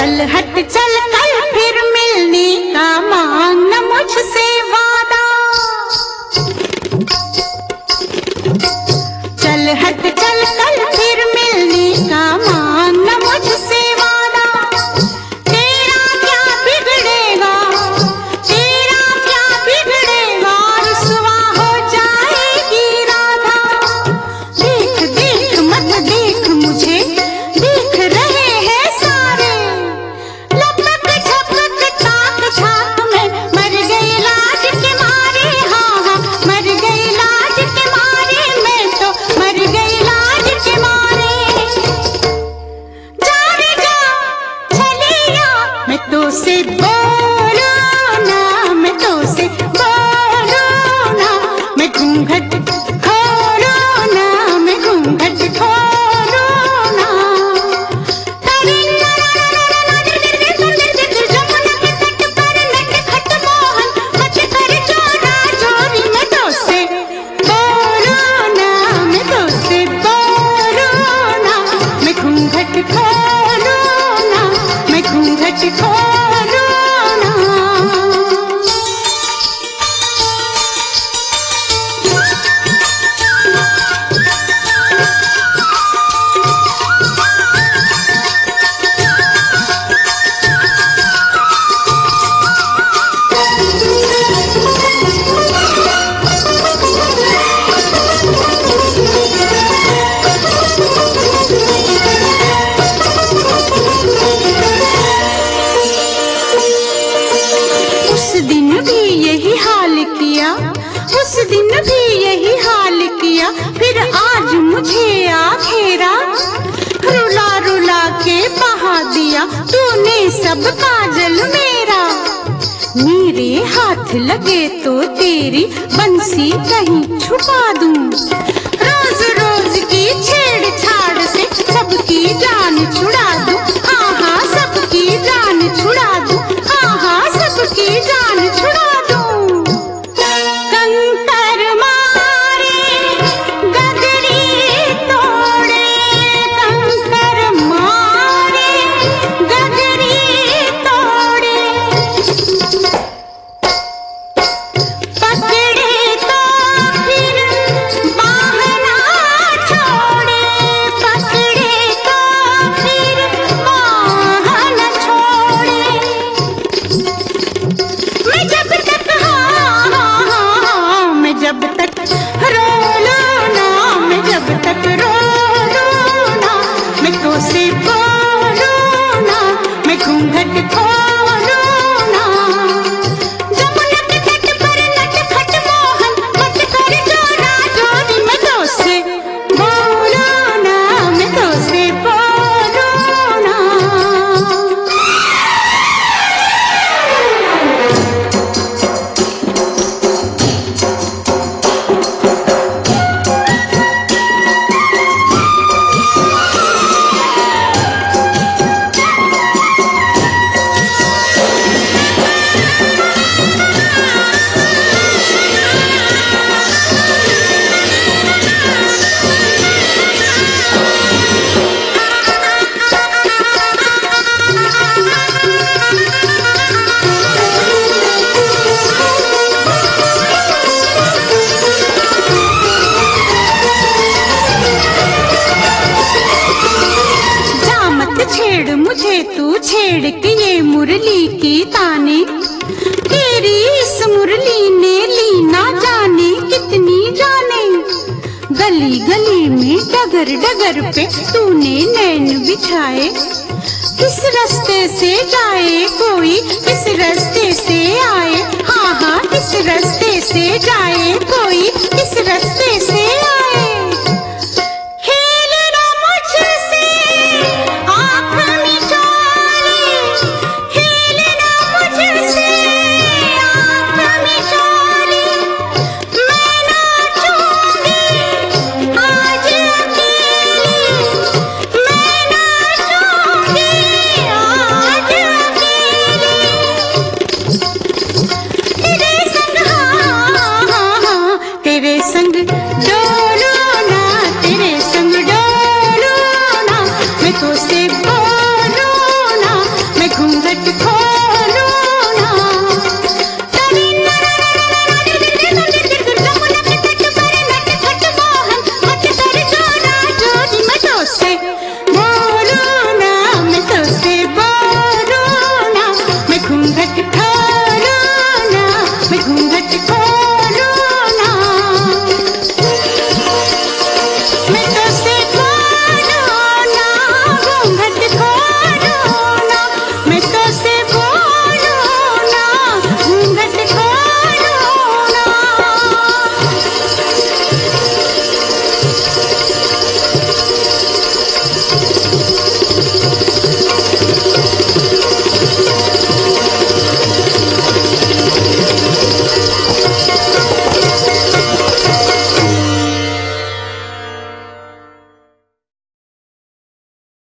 चल हट चल कल फिर मिलने का मांगना मुझसे वादा। चल हट चल कल फिर मिलने का मांगना मुझसे वादा। तेरा क्या बिगड़ेगा, तेरा क्या बिगड़ेगा, रुसवा हो जाएगी राधा। देख देख मत देख मुझे, देख रहे हैं सारे। लपक झपक ताक झाक में मर गई लाज के मारे। हाँ हाँ मर गई लाज के मारे, मैं तो मर गई लाज के मारे। जा रे जा चलिया, मैं तो से बोलो ना, मैं तो से बोलो ना। मैं घूंघट खोलो ना, मैं घूंघट खोलो ना। जमुना के तट पर नटखट मोहन मत कर चोरा चोरी। मैं तो से बोलो ना, मैं तो से बोलो ना। मैं घूंघट खोलो ना, मैं घूंघट खोलो ना। उस दिन भी यही हाल किया, उस दिन भी यही हाल किया, फिर आज मुझे आ घेरा। रुला रुला के बहा दिया तूने सब काजल मेरा। मेरे हाथ लगे तो तेरी बंसी कहीं छुपा दूं। रोज रोज की छेड़छाड़ से सबकी जान छुड़ा दूं। हाँ हाँ सबकी जान छुड़ा दूं। हाँ हाँ सबकी जान छुड़ा दूं। कंकर मारे गगरी तोड़े, कंकर मारे गगरी तोड़े। पकड़े तो फिर बाह ना छोड़े, पकड़े तो फिर बाह न छोड़े। मैं जब तक हाँ हाँ हाँ, मैं जब तक रो लो ना, मैं जब तक रो लो ना। मैं तो से बोलो ना, मैं घूंघट खोलो ना। जमुना के तट पर नटखट मोहन मत कर चोरा चोरी। मैं तो से बोलो ना, मैं तो से बोलो ना। जा मत छेड़ मुझे तू, छेड़ के ये मुरली की ताने। तेरी इस मुरली ने ली ना जाने कितनी जाने। गली गली में डगर डगर पे तूने नैन बिछाए। किस रास्ते से जाए कोई, किस रास्ते से आए। हाँ हाँ किस रास्ते से जाए कोई, किस रास्ते से आए।